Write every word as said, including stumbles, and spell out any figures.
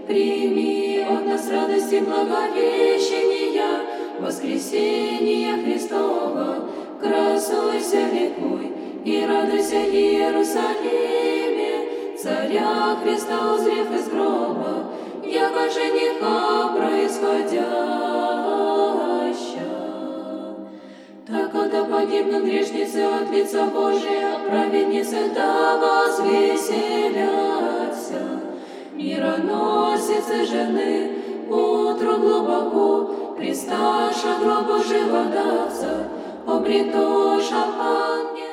Прими от нас радости благовещения, воскресения Христова. Красуйся, ликуй и радуйся, Иерусалиме, Царя Христа узрев из гроба, яко жениха происходяща. Так, когда погибнут грешницы от лица Божия, праведницы да возвеселятся. Мироносицы жены утру глубоко, Христа гробу живодавца, обретоша ангел.